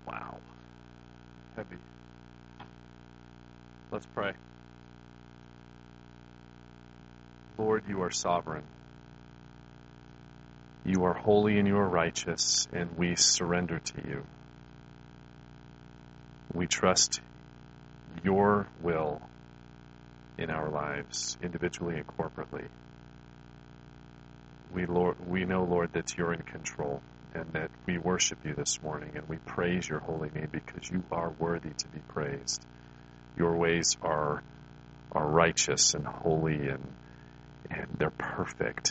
Wow. Heavy. Let's pray. Lord, you are sovereign. You are holy and you are righteous, and we surrender to you. We trust your will in our lives, individually and corporately. We know, Lord, that you're in control, and that we worship you this morning, and we praise your holy name because you are worthy to be praised. Your ways are righteous and holy, and they're perfect.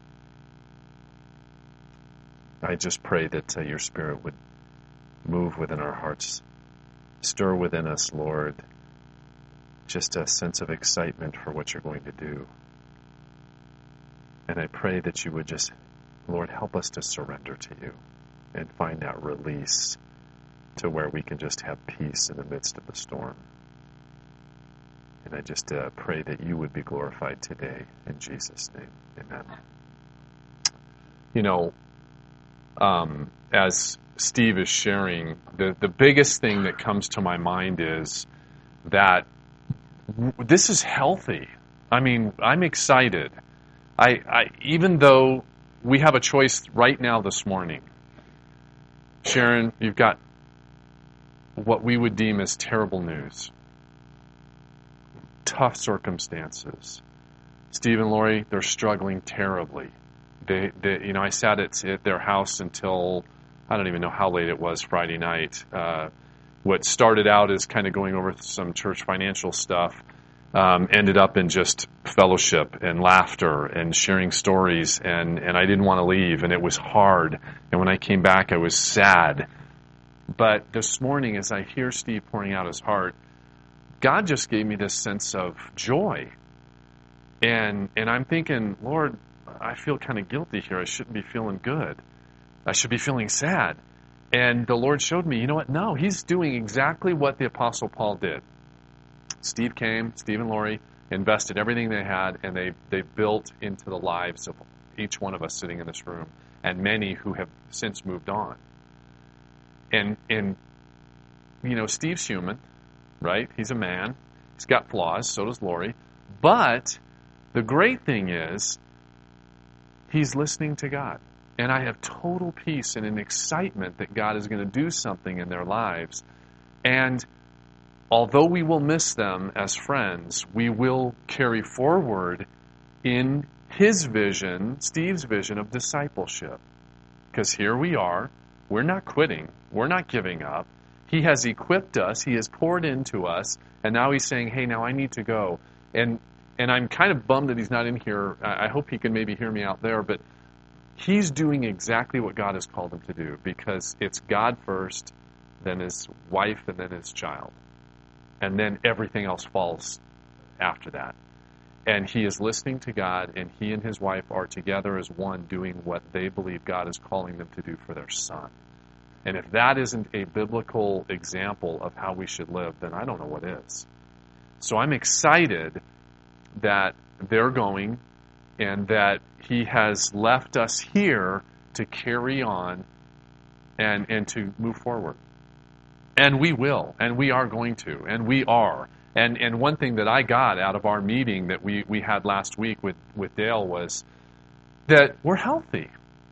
I just pray that your Spirit would move within our hearts, stir within us, Lord, just a sense of excitement for what you're going to do. And I pray that you would just, Lord, help us to surrender to you and find that release to where we can just have peace in the midst of the storm. And I just pray that you would be glorified today. In Jesus' name, amen. You know, as Steve is sharing, the biggest thing that comes to my mind is that this is healthy. I mean, I'm excited. I even though we have a choice right now this morning. Sharon, you've got what we would deem as terrible news. Tough circumstances. Steve and Lori, they're struggling terribly. I sat at their house until, I don't even know how late it was Friday night. What started out as kind of going over some church financial stuff ended up in just fellowship and laughter and sharing stories, and I didn't want to leave, and it was hard. And when I came back, I was sad. But this morning, as I hear Steve pouring out his heart, God just gave me this sense of joy. And I'm thinking, Lord, I feel kind of guilty here. I shouldn't be feeling good. I should be feeling sad. And the Lord showed me, you know what? No, he's doing exactly what the Apostle Paul did. Steve and Lori invested everything they had, and they built into the lives of each one of us sitting in this room, and many who have since moved on. And Steve's human, right? He's a man. He's got flaws, so does Lori. But the great thing is, he's listening to God. And I have total peace and an excitement that God is going to do something in their lives. And although we will miss them as friends, we will carry forward in his vision, Steve's vision of discipleship. Because here we are. We're not quitting. We're not giving up. He has equipped us. He has poured into us. And now he's saying, hey, now I need to go. And I'm kind of bummed that he's not in here. I hope he can maybe hear me out there. But he's doing exactly what God has called him to do, because it's God first, then his wife, and then his child. And then everything else falls after that. And he is listening to God, and he and his wife are together as one doing what they believe God is calling them to do for their son. And if that isn't a biblical example of how we should live, then I don't know what is. So I'm excited that they're going, and that he has left us here to carry on and to move forward. And we will, and we are going to, and we are. And one thing that I got out of our meeting that we had last week with Dale was that we're healthy.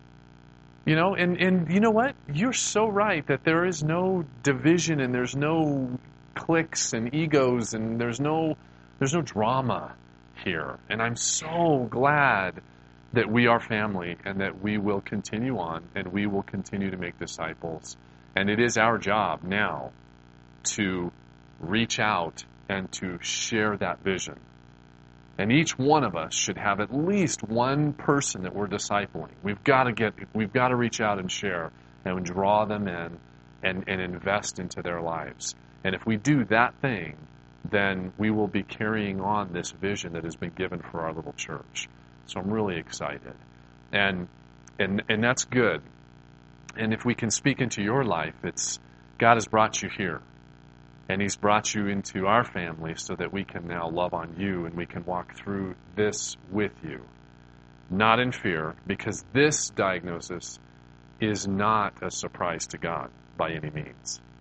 And you know what? You're so right that there is no division, and there's no cliques and egos, and there's no drama here. And I'm so glad that we are family, and that we will continue on, and we will continue to make disciples. And it is our job now to reach out and to share that vision. And each one of us should have at least one person that we're discipling. We've got to reach out and share and draw them in and invest into their lives. And if we do that thing, then we will be carrying on this vision that has been given for our little church. So I'm really excited. And that's good. And if we can speak into your life, it's God has brought you here. And he's brought you into our family so that we can now love on you, and we can walk through this with you. Not in fear, because this diagnosis is not a surprise to God by any means.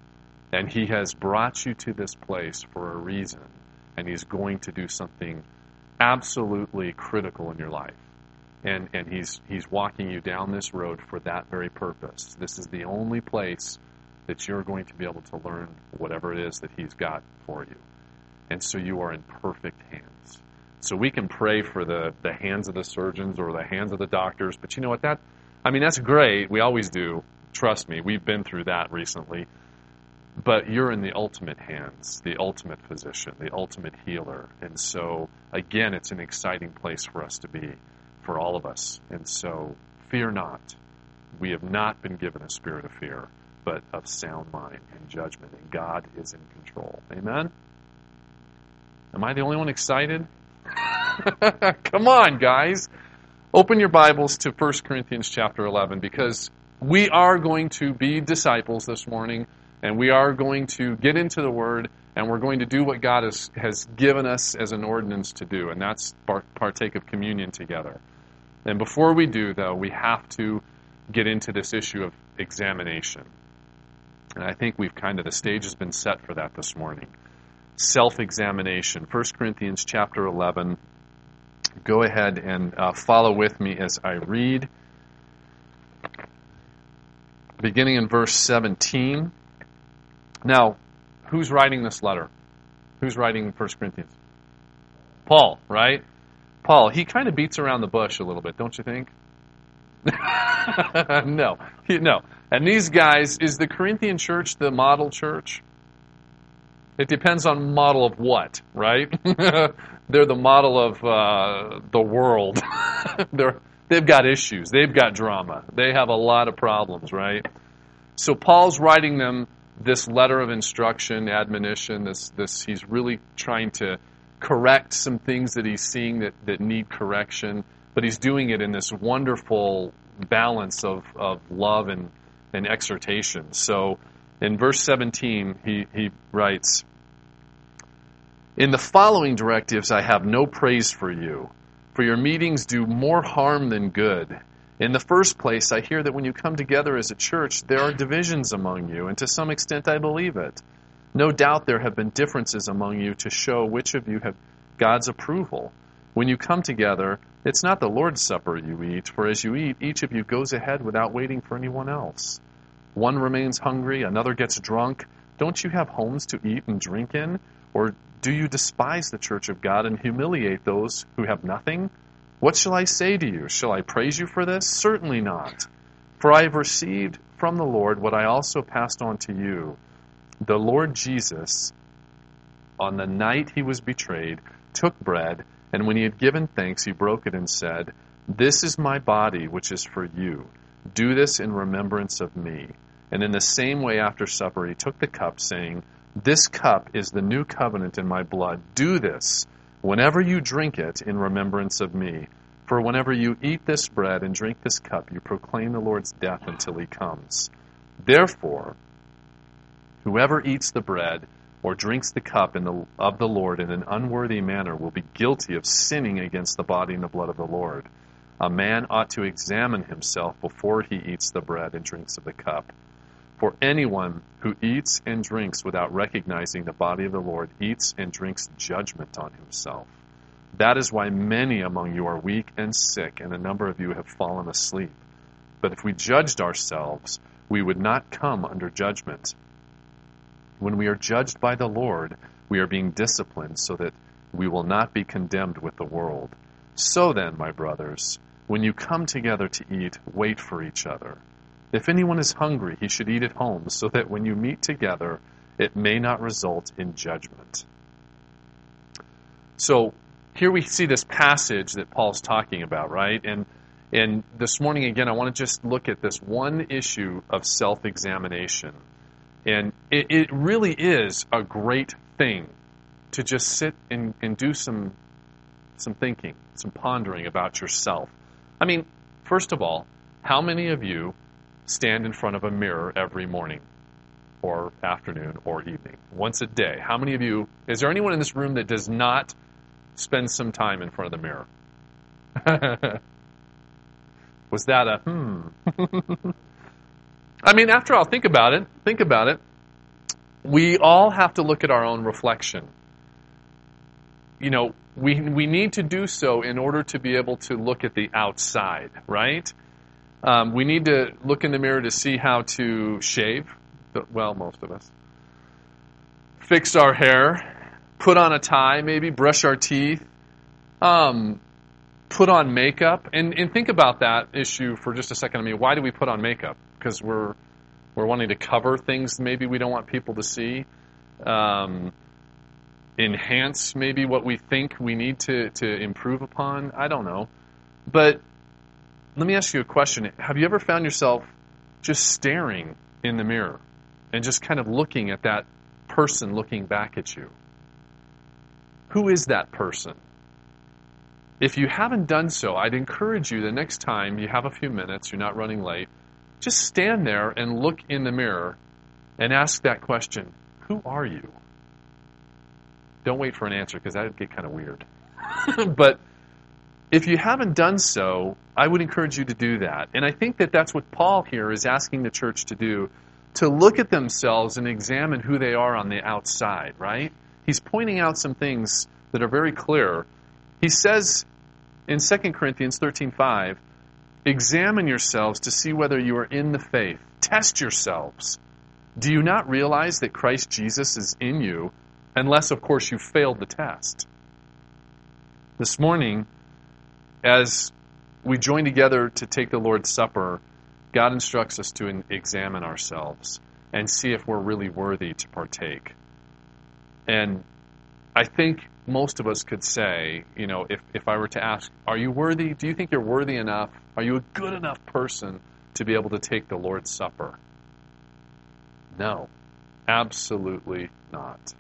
And He has brought you to this place for a reason, and He's going to do something absolutely critical in your life. And He's walking you down this road for that very purpose. This is the only place that you're going to be able to learn whatever it is that He's got for you. And so you are in perfect hands. So we can pray for the hands of the surgeons or the hands of the doctors, but you know what? That's great. We always do. Trust me, we've been through that recently. But you're in the ultimate hands, the ultimate physician, the ultimate healer. And so, again, it's an exciting place for us to be, for all of us. And so, fear not. We have not been given a spirit of fear, but of sound mind and judgment. And God is in control. Amen? Am I the only one excited? Come on, guys. Open your Bibles to 1 Corinthians chapter 11, because we are going to be disciples this morning. And we are going to get into the Word, and we're going to do what God has given us as an ordinance to do, and that's partake of communion together. And before we do, though, we have to get into this issue of examination. And I think the stage has been set for that this morning. Self-examination. 1 Corinthians chapter 11. Go ahead and follow with me as I read. Beginning in verse 17. Now, who's writing this letter? Who's writing 1 Corinthians? Paul, right? Paul, he kind of beats around the bush a little bit, don't you think? No. And these guys, is the Corinthian church the model church? It depends on model of what, right? They're the model of the world. They've got issues. They've got drama. They have a lot of problems, right? So Paul's writing them this letter of instruction, admonition, he's really trying to correct some things that he's seeing that need correction, but he's doing it in this wonderful balance of love and exhortation. So in verse 17, he writes, "In the following directives I have no praise for you, for your meetings do more harm than good. In the first place, I hear that when you come together as a church, there are divisions among you, and to some extent I believe it. No doubt there have been differences among you to show which of you have God's approval. When you come together, it's not the Lord's Supper you eat, for as you eat, each of you goes ahead without waiting for anyone else. One remains hungry, another gets drunk. Don't you have homes to eat and drink in? Or do you despise the church of God and humiliate those who have nothing? What shall I say to you? Shall I praise you for this? Certainly not. For I have received from the Lord what I also passed on to you. The Lord Jesus, on the night he was betrayed, took bread, and when he had given thanks, he broke it and said, 'This is my body, which is for you. Do this in remembrance of me.' And in the same way after supper he took the cup, saying, 'This cup is the new covenant in my blood. Do this whenever you drink it in remembrance of me. For whenever you eat this bread and drink this cup, you proclaim the Lord's death until he comes. Therefore, whoever eats the bread or drinks the cup of the Lord in an unworthy manner will be guilty of sinning against the body and the blood of the Lord. A man ought to examine himself before he eats the bread and drinks of the cup. For anyone who eats and drinks without recognizing the body of the Lord eats and drinks judgment on himself. That is why many among you are weak and sick, and a number of you have fallen asleep. But if we judged ourselves, we would not come under judgment. When we are judged by the Lord, we are being disciplined so that we will not be condemned with the world. So then, my brothers, when you come together to eat, wait for each other. If anyone is hungry, he should eat at home, so that when you meet together, it may not result in judgment." So here we see this passage that Paul's talking about, right? And this morning, again, I want to just look at this one issue of self-examination. And it really is a great thing to just sit and do some thinking, some pondering about yourself. I mean, first of all, how many of you stand in front of a mirror every morning or afternoon or evening, once a day? How many of you, is there anyone in this room that does not spend some time in front of the mirror? Was that a I mean, after all, think about it. we all have to look at our own reflection. You know, we need to do so in order to be able to look at the outside, right? We need to look in the mirror to see how to shave. Well, most of us. Fix our hair, put on a tie, maybe brush our teeth, put on makeup, and think about that issue for just a second. I mean, why do we put on makeup? Because we're wanting to cover things maybe we don't want people to see, enhance maybe what we think we need to improve upon. I don't know, but let me ask you a question. Have you ever found yourself just staring in the mirror and just kind of looking at that person looking back at you? Who is that person? If you haven't done so, I'd encourage you the next time you have a few minutes, you're not running late, just stand there and look in the mirror and ask that question, who are you? Don't wait for an answer because that would get kind of weird. But if you haven't done so, I would encourage you to do that. And I think that that's what Paul here is asking the church to do, to look at themselves and examine who they are on the outside, right? He's pointing out some things that are very clear. He says in 2 Corinthians 13:5, examine yourselves to see whether you are in the faith. Test yourselves. Do you not realize that Christ Jesus is in you, unless, of course, you failed the test? This morning, as we join together to take the Lord's Supper, God instructs us to examine ourselves and see if we're really worthy to partake. And I think most of us could say, you know, if I were to ask, are you worthy? Do you think you're worthy enough? Are you a good enough person to be able to take the Lord's Supper? No, absolutely not.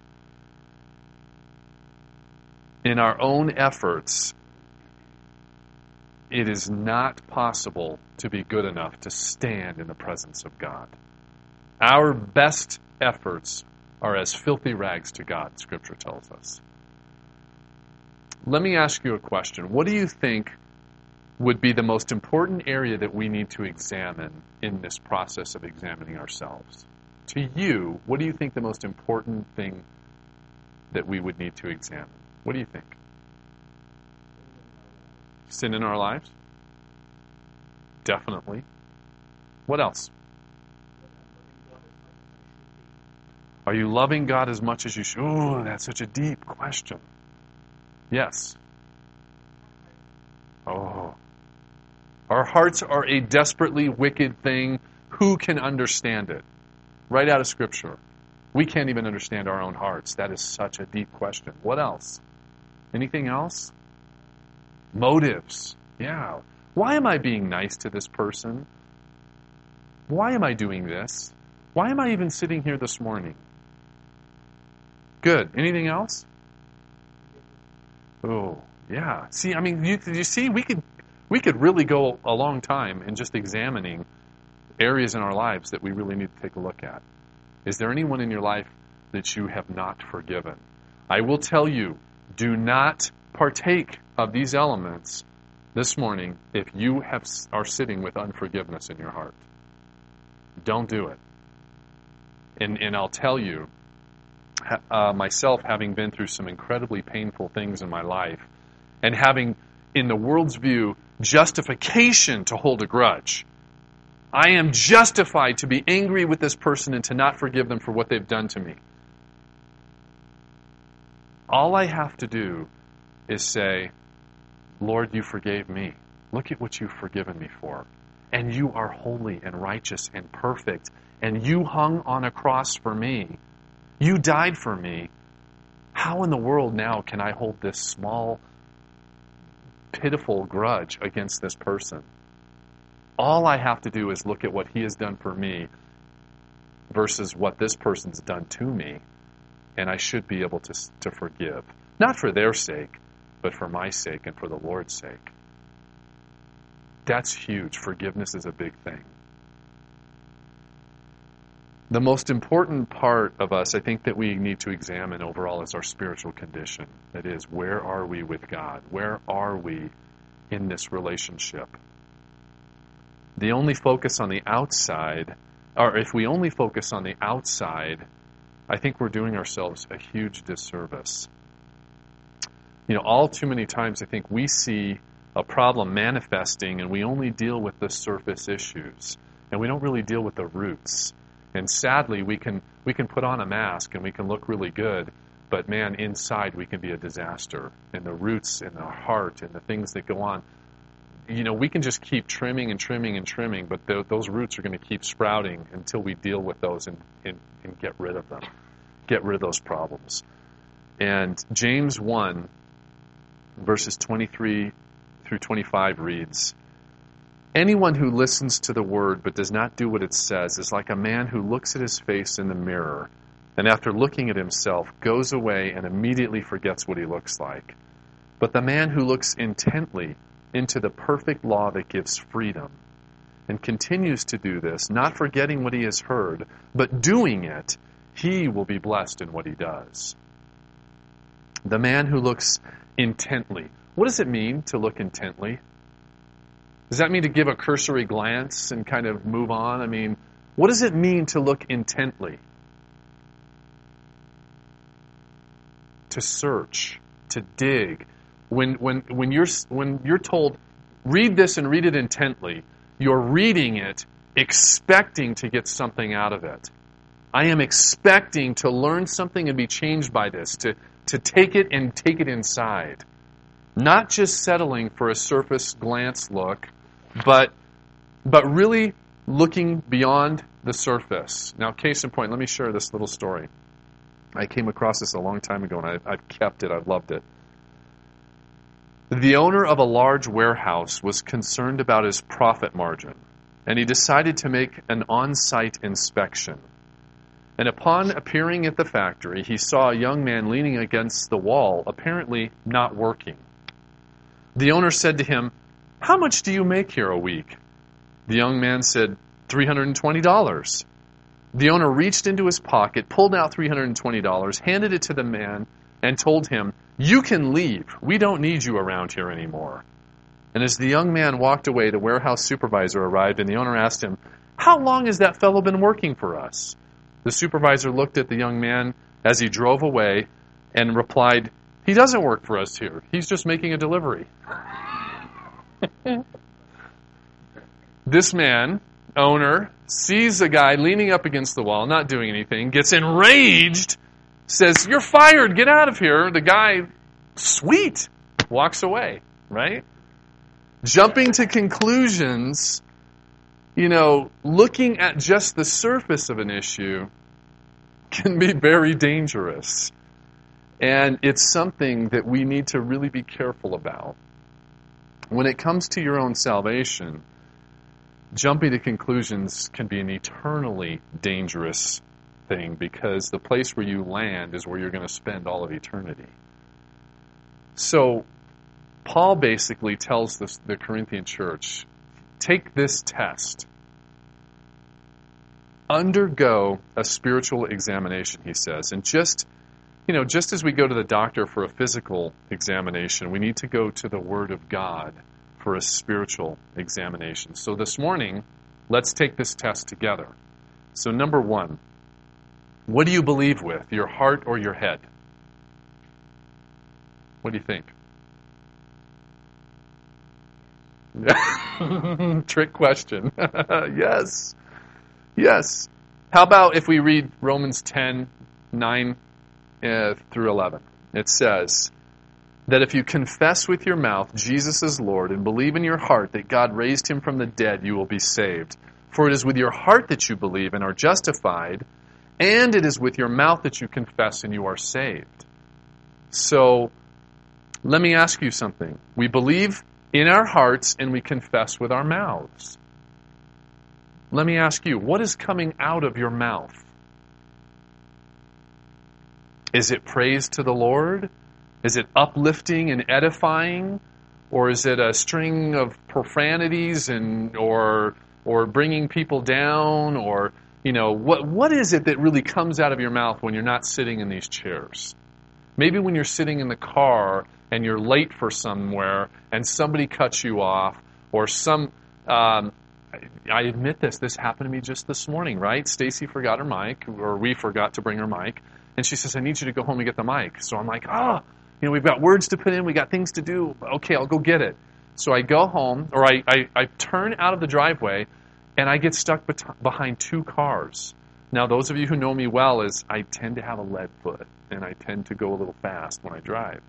In our own efforts, it is not possible to be good enough to stand in the presence of God. Our best efforts are as filthy rags to God, Scripture tells us. Let me ask you a question. What do you think would be the most important area that we need to examine in this process of examining ourselves? To you, what do you think the most important thing that we would need to examine? What do you think? Sin in our lives? Definitely. What else? Are you loving God as much as you should? Oh, that's such a deep question. Yes. Oh. Our hearts are a desperately wicked thing. Who can understand it? Right out of Scripture. We can't even understand our own hearts. That is such a deep question. What else? Anything else? Motives. Yeah. Why am I being nice to this person? Why am I doing this? Why am I even sitting here this morning? Good. Anything else? Oh, yeah. See, I mean, you see, we could really go a long time in just examining areas in our lives that we really need to take a look at. Is there anyone in your life that you have not forgiven? I will tell you, do not partake of these elements this morning if you are sitting with unforgiveness in your heart. Don't do it. And I'll tell you, myself having been through some incredibly painful things in my life, and having, in the world's view, justification to hold a grudge. I am justified to be angry with this person and to not forgive them for what they've done to me. All I have to do is say, Lord, you forgave me. Look at what you've forgiven me for. And you are holy and righteous and perfect. And you hung on a cross for me. You died for me. How in the world now can I hold this small, pitiful grudge against this person? All I have to do is look at what he has done for me versus what this person's done to me, and I should be able to forgive. Not for their sake, but for my sake and for the Lord's sake. That's huge. Forgiveness is a big thing. The most important part of us, I think, that we need to examine overall is our spiritual condition. That is, where are we with God? Where are we in this relationship? The only focus on the outside, or if we only focus on the outside I think we're doing ourselves a huge disservice. All too many times I think we see a problem manifesting and we only deal with the surface issues, and we don't really deal with the roots. And sadly, we can put on a mask and we can look really good, but man, inside we can be a disaster. And the roots in our heart and the things that go on, we can just keep trimming and trimming and trimming, but those roots are going to keep sprouting until we deal with those and get rid of them. Get rid of those problems. And James 1, verses 23 through 25 reads, "Anyone who listens to the word but does not do what it says is like a man who looks at his face in the mirror and after looking at himself goes away and immediately forgets what he looks like. But the man who looks intently into the perfect law that gives freedom and continues to do this, not forgetting what he has heard, but doing it, he will be blessed in what he does." The man who looks intently. What does it mean to look intently? Does that mean to give a cursory glance and kind of move on? I mean, what does it mean to look intently? To search, to dig. When you're told, read this and read it intently, you're reading it expecting to get something out of it. I am expecting to learn something and be changed by this, to take it and take it inside. Not just settling for a surface glance look, but really looking beyond the surface. Now, case in point, let me share this little story. I came across this a long time ago, and I've kept it. I've loved it. The owner of a large warehouse was concerned about his profit margin, and he decided to make an on-site inspection. And upon appearing at the factory, he saw a young man leaning against the wall, apparently not working. The owner said to him, "How much do you make here a week?" The young man said, $320. The owner reached into his pocket, pulled out $320, handed it to the man, and told him, "You can leave. We don't need you around here anymore." And as the young man walked away, the warehouse supervisor arrived, and the owner asked him, "How long has that fellow been working for us?" The supervisor looked at the young man as he drove away and replied, "He doesn't work for us here. He's just making a delivery." This man, owner, sees a guy leaning up against the wall, not doing anything, gets enraged, says, "You're fired, get out of here." The guy, sweet, walks away, right? Jumping to conclusions, looking at just the surface of an issue can be very dangerous. And it's something that we need to really be careful about. When it comes to your own salvation, jumping to conclusions can be an eternally dangerous thing, because the place where you land is where you're going to spend all of eternity. So, Paul basically tells the Corinthian church, take this test. Undergo a spiritual examination, he says. And just as we go to the doctor for a physical examination, we need to go to the Word of God for a spiritual examination. So this morning, let's take this test together. So number one, what do you believe with, your heart or your head? What do you think? Trick question. Yes. Yes. How about if we read Romans 10:9 through 11? It says that if you confess with your mouth Jesus is Lord and believe in your heart that God raised him from the dead, you will be saved. For it is with your heart that you believe and are justified, and it is with your mouth that you confess and you are saved. So, let me ask you something. We believe in our hearts and we confess with our mouths. Let me ask you, what is coming out of your mouth? Is it praise to the Lord? Is it uplifting and edifying? Or is it a string of profanities or bringing people down? Or, what is it that really comes out of your mouth when you're not sitting in these chairs? Maybe when you're sitting in the car and you're late for somewhere and somebody cuts you off, or some I admit this. This happened to me just this morning, right? Stacy forgot her mic, or we forgot to bring her mic. And she says, I need you to go home and get the mic. So I'm like, we've got words to put in. We got things to do. Okay, I'll go get it. So I go home, or I turn out of the driveway, and I get stuck behind two cars. Now, those of you who know me well, is I tend to have a lead foot, and I tend to go a little fast when I drive.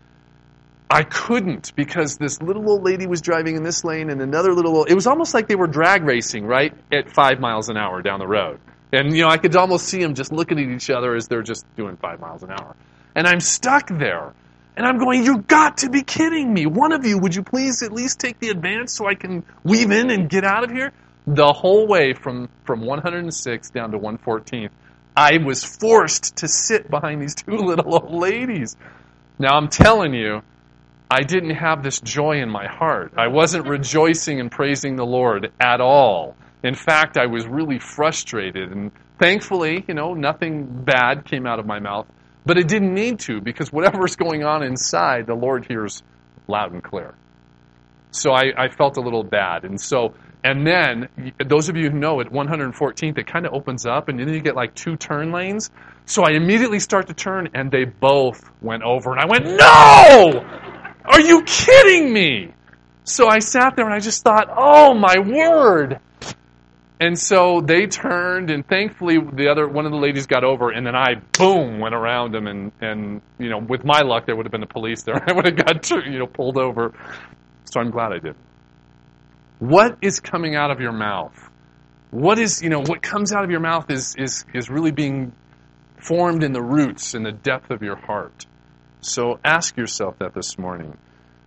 I couldn't, because this little old lady was driving in this lane, and another it was almost like they were drag racing, right, at 5 miles an hour down the road. And, I could almost see them just looking at each other as they're just doing 5 miles an hour. And I'm stuck there. And I'm going, you've got to be kidding me. One of you, would you please at least take the advance so I can weave in and get out of here? The whole way from 106 down to 114th, I was forced to sit behind these two little old ladies. Now, I'm telling you, I didn't have this joy in my heart. I wasn't rejoicing and praising the Lord at all. In fact, I was really frustrated. And thankfully, nothing bad came out of my mouth. But it didn't need to, because whatever's going on inside, the Lord hears loud and clear. So I felt a little bad. And then, those of you who know, at 114th, it kind of opens up, and then you get like two turn lanes. So I immediately start to turn, and they both went over. And I went, no! Are you kidding me? So I sat there, and I just thought, oh, my word. And so they turned, and thankfully one of the ladies got over, and then I, boom, went around them, and with my luck, there would have been the police there. I would have got pulled over. So I'm glad I did. What is coming out of your mouth? What comes out of your mouth is really being formed in the roots, in the depth of your heart. So ask yourself that this morning.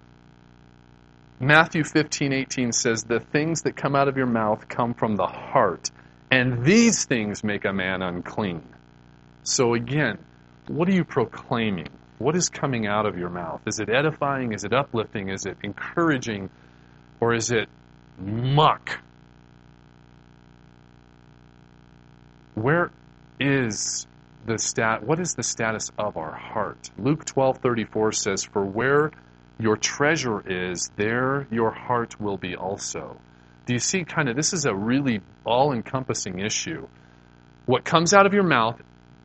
Matthew 15:18 says, the things that come out of your mouth come from the heart, and these things make a man unclean. So again, what are you proclaiming? What is coming out of your mouth? Is it edifying? Is it uplifting? Is it encouraging? Or is it muck? What is the status of our heart? Luke 12:34 says, for where your treasure is, there your heart will be also. Do you see this is a really all-encompassing issue. What comes out of your mouth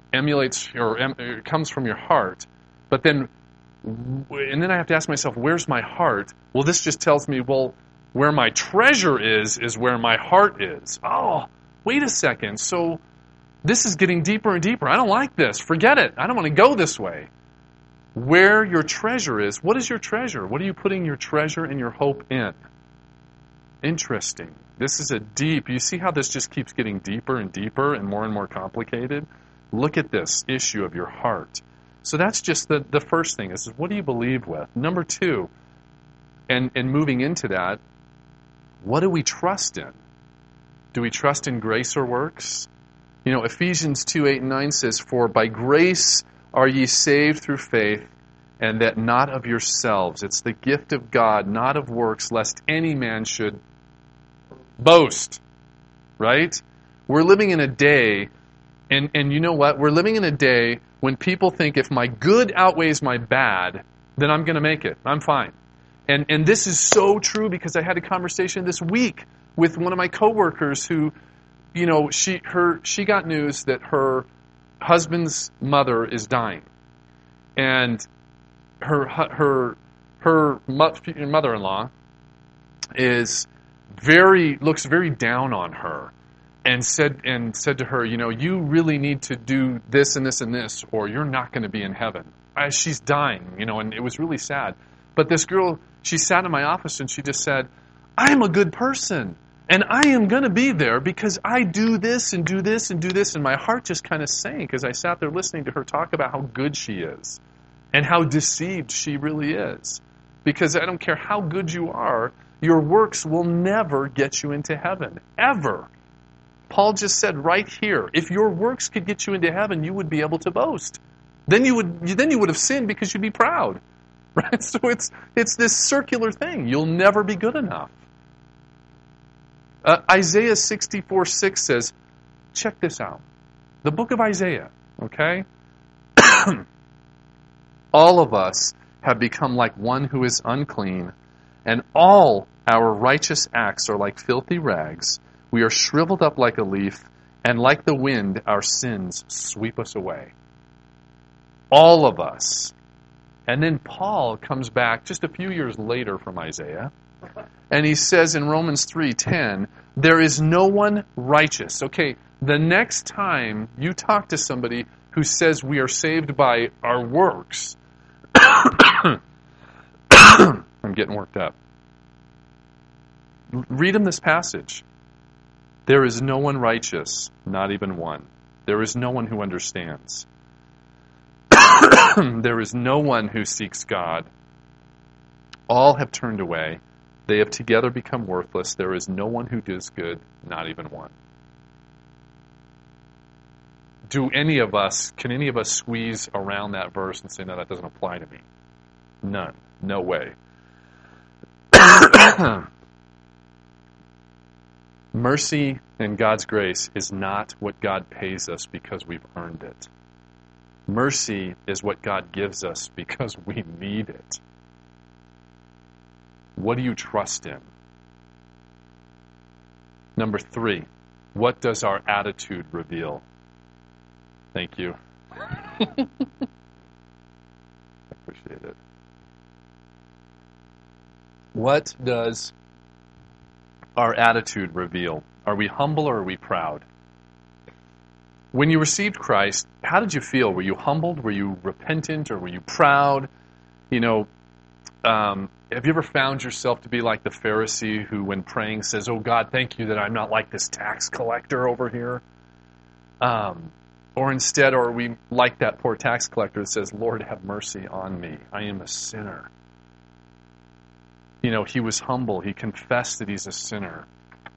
comes from your heart, and then I have to ask myself, where's my heart? Well, this just tells me, where my treasure is where my heart is. Oh, wait a second. So this is getting deeper and deeper. I don't like this. Forget it. I don't want to go this way. Where your treasure is, what is your treasure? What are you putting your treasure and your hope in? Interesting. This is you see how this just keeps getting deeper and deeper and more complicated? Look at this issue of your heart. So that's just the first thing. Is what do you believe with? Number two, and moving into that, what do we trust in? Do we trust in grace or works? Ephesians 2:8-9 says, for by grace are ye saved through faith, and that not of yourselves. It's the gift of God, not of works, lest any man should boast. Right? We're living in a day, and you know what? We're living in a day when people think if my good outweighs my bad, then I'm going to make it. I'm fine. And this is so true, because I had a conversation this week with one of my coworkers who, she got news that her husband's mother is dying, and her mother-in-law looks very down on her, and said to her, you really need to do this and this and this, or you're not going to be in heaven. She's dying, and it was really sad. But this girl, she sat in my office and she just said, I'm a good person. And I am going to be there because I do this and do this and do this. And my heart just kind of sank as I sat there listening to her talk about how good she is and how deceived she really is. Because I don't care how good you are, your works will never get you into heaven, ever. Paul just said right here, if your works could get you into heaven, you would be able to boast. Then you would have sinned because you'd be proud. Right? So it's this circular thing. You'll never be good enough. Isaiah 64:6 says, check this out. The book of Isaiah, okay? All of us have become like one who is unclean, and all Our righteous acts are like filthy rags. We are shriveled up like a leaf, and like the wind, our sins sweep us away. All of us. And then Paul comes back just a few years later from Isaiah, and he says in Romans 3:10, there is no one righteous. Okay, the next time you talk to somebody who says we are saved by our works, I'm getting worked up. Read him this passage. There is no one righteous, not even one. There is no one who understands. There is no one who seeks God. All have turned away. They have together become worthless. There is no one who does good, not even one. Can any of us squeeze around that verse and say, no, that doesn't apply to me? None. No way. Mercy and God's grace is not what God pays us because we've earned it. Mercy is what God gives us because we need it. What do you trust in? Number 3, what does our attitude reveal? Thank you. I appreciate it. What does our attitude reveal? Are we humble or are we proud? When you received Christ, how did you feel? Were you humbled? Were you repentant? Or were you proud? Have you ever found yourself to be like the Pharisee who, when praying, says, oh God, thank you that I'm not like this tax collector over here? Or instead, or are we like that poor tax collector that says, Lord, have mercy on me. I am a sinner. He was humble. He confessed that he's a sinner.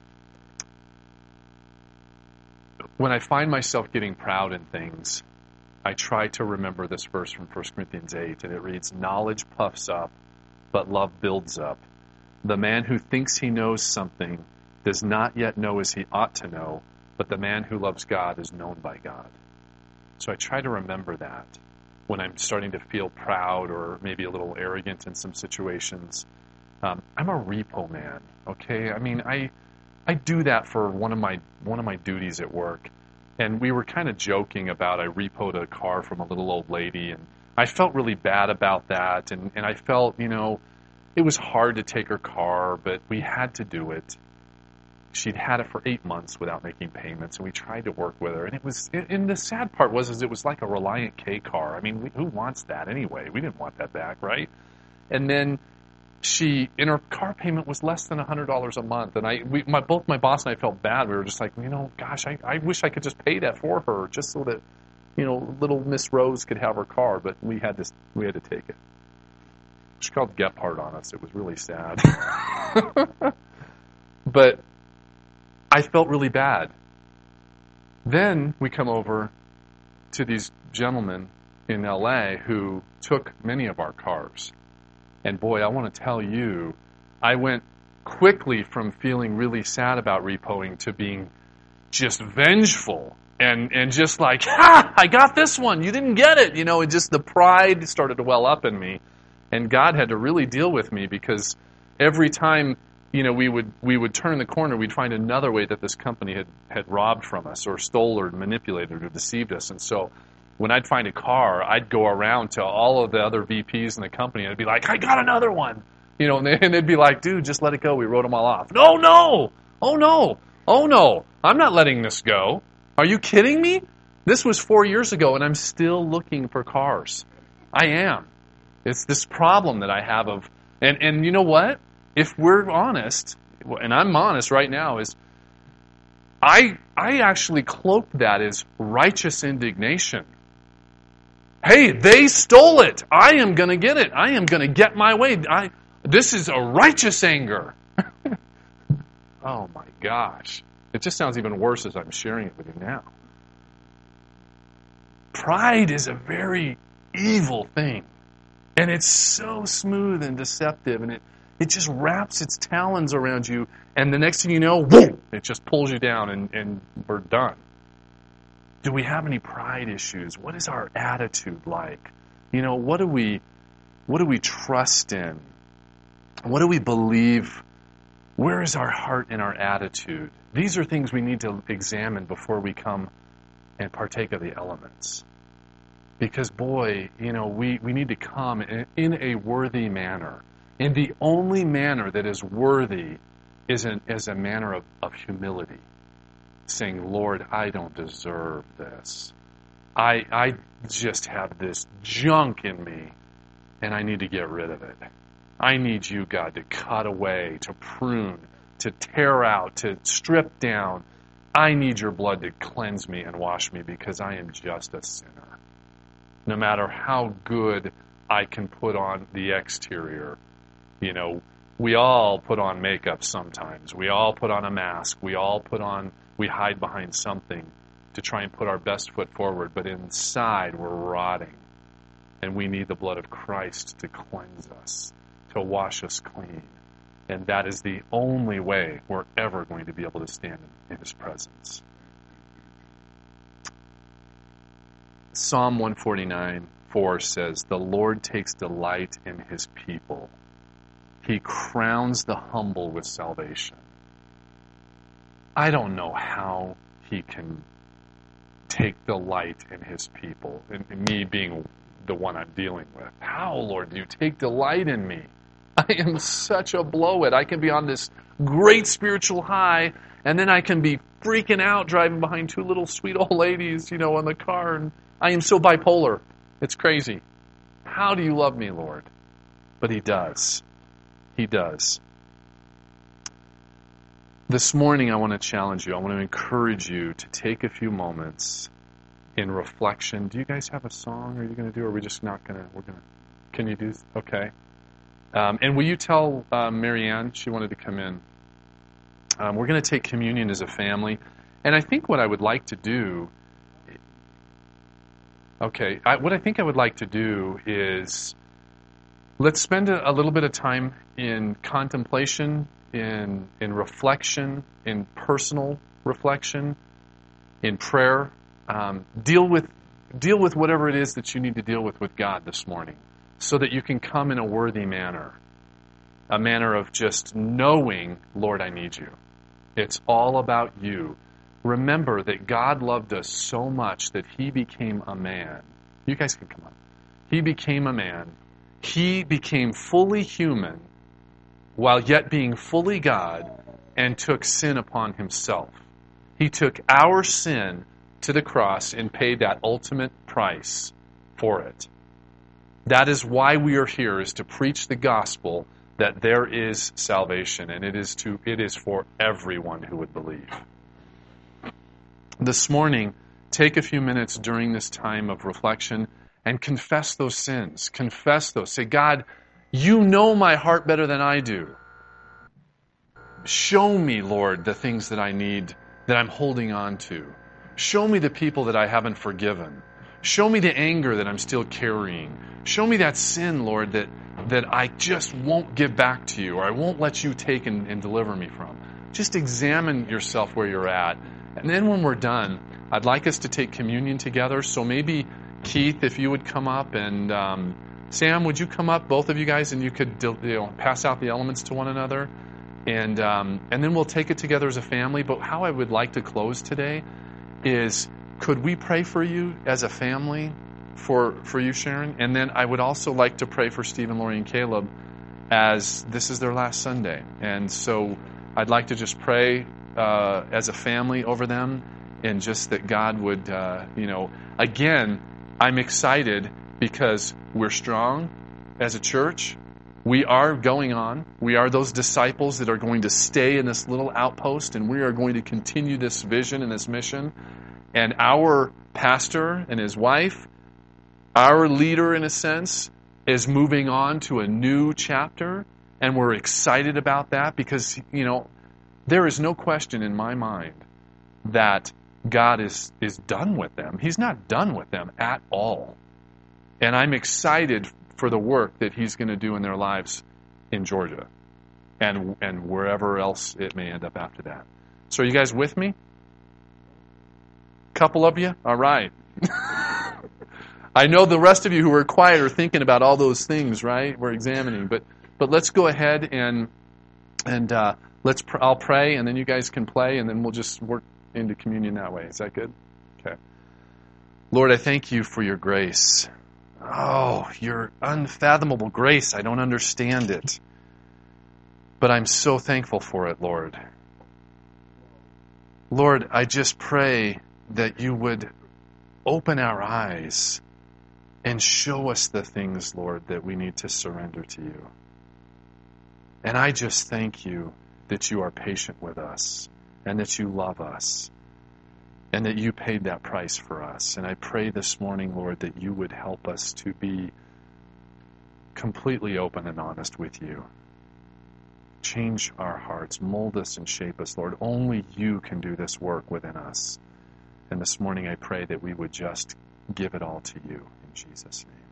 When I find myself getting proud in things, I try to remember this verse from 1 Corinthians 8, and it reads, knowledge puffs up, but love builds up. The man who thinks he knows something does not yet know as he ought to know, but the man who loves God is known by God. So I try to remember that when I'm starting to feel proud or maybe a little arrogant in some situations. I'm a repo man, okay? I mean, I do that for one of my duties at work. And we were kind of joking about I repoed a car from a little old lady, and I felt really bad about that, and I felt, it was hard to take her car, but we had to do it. She'd had it for 8 months without making payments, and we tried to work with her. And the sad part was it was like a Reliant K car. I mean, who wants that anyway? We didn't want that back, right? And then her car payment was less than $100 a month, and both my boss and I felt bad. We were just like, gosh, I wish I could just pay that for her, just so that, little Miss Rose could have her car, but we had to take it. She called Gephardt on us. It was really sad. But I felt really bad. Then we come over to these gentlemen in LA who took many of our cars. And boy, I want to tell you, I went quickly from feeling really sad about repoing to being just vengeful and just like, ha, I got this one, you didn't get it. And just the pride started to well up in me. And God had to really deal with me because every time, we would turn the corner, we'd find another way that this company had robbed from us or stole or manipulated or deceived us. And so when I'd find a car, I'd go around to all of the other VPs in the company and I'd be like, I got another one. And they'd be like, dude, just let it go. We wrote them all off. No. Oh, no. I'm not letting this go. Are you kidding me? This was 4 years ago, and I'm still looking for cars. I am. It's this problem that I have of, and you know what? If we're honest, and I'm honest right now, is I actually cloak that as righteous indignation. Hey, they stole it. I am going to get it. I am going to get my way. This is a righteous anger. Oh my gosh. It just sounds even worse as I'm sharing it with you now. Pride is a very evil thing. And it's so smooth and deceptive, and it just wraps its talons around you, and the next thing you know, boom, it just pulls you down, and we're done. Do we have any pride issues? What is our attitude like? What do we trust in? What do we believe Where is our heart and our attitude? These are things we need to examine before we come and partake of the elements. Because, boy, we need to come in a worthy manner. And the only manner that is worthy is a manner of humility. Saying, Lord, I don't deserve this. I just have this junk in me, and I need to get rid of it. I need you, God, to cut away, to prune, to tear out, to strip down. I need your blood to cleanse me and wash me because I am just a sinner. No matter how good I can put on the exterior, we all put on makeup sometimes. We all put on a mask. We hide behind something to try and put our best foot forward, but inside we're rotting. And we need the blood of Christ to cleanse us, to wash us clean. And that is the only way we're ever going to be able to stand in His presence. Psalm 149:4 says, "The Lord takes delight in His people. He crowns the humble with salvation." I don't know how He can take delight in His people, and me being the one I'm dealing with. How, Lord, do you take delight in me? I am such a blow-it. I can be on this great spiritual high, and then I can be freaking out driving behind two little sweet old ladies, in the car, and I am so bipolar. It's crazy. How do you love me, Lord? But He does. He does. This morning I want to challenge you. I want to encourage you to take a few moments in reflection. Do you guys have a song are you going to do, or are we just not going to? Can you do? Okay. And will you tell Marianne she wanted to come in? We're going to take communion as a family. And I think what I would like to do... Okay, what I think I would like to do is let's spend a little bit of time in contemplation, in reflection, in personal reflection, in prayer. Deal with whatever it is that you need to deal with God this morning, so that you can come in a worthy manner, a manner of just knowing, Lord, I need you. It's all about you. Remember that God loved us so much that He became a man. You guys can come on. He became a man. He became fully human while yet being fully God, and took sin upon Himself. He took our sin to the cross and paid that ultimate price for it. That is why we are here, is to preach the gospel that there is salvation, and it is for everyone who would believe. This morning, take a few minutes during this time of reflection and confess those sins. Confess those. Say, God, you know my heart better than I do. Show me, Lord, the things that I need, that I'm holding on to. Show me the people that I haven't forgiven. Show me the anger that I'm still carrying. Show me that sin, Lord, that I just won't give back to you, or I won't let you take and deliver me from. Just examine yourself where you're at. And then when we're done, I'd like us to take communion together. So maybe, Keith, if you would come up, and Sam, would you come up, both of you guys, and you could pass out the elements to one another? And then we'll take it together as a family. But how I would like to close today is, could we pray for you as a family, for you, Sharon? And then I would also like to pray for Stephen, Lori, and Caleb, as this is their last Sunday. And so I'd like to just pray as a family over them, and just that God would, again, I'm excited because we're strong as a church. We are going on. We are those disciples that are going to stay in this little outpost, and we are going to continue this vision and this mission. And our pastor and his wife, our leader in a sense, is moving on to a new chapter, and we're excited about that because, there is no question in my mind that God is done with them. He's not done with them at all. And I'm excited for the work that He's going to do in their lives in Georgia and wherever else it may end up after that. So are you guys with me? Couple of you? All right. I know the rest of you who are quiet are thinking about all those things, right? We're examining. But let's go ahead and I'll pray, and then you guys can play, and then we'll just work into communion that way. Is that good? Okay. Lord, I thank you for your grace. Oh, your unfathomable grace. I don't understand it. But I'm so thankful for it, Lord. Lord, I just pray that you would open our eyes and show us the things, Lord, that we need to surrender to you. And I just thank you that you are patient with us and that you love us and that you paid that price for us. And I pray this morning, Lord, that you would help us to be completely open and honest with you. Change our hearts, mold us and shape us, Lord. Only you can do this work within us. And this morning I pray that we would just give it all to you in Jesus' name.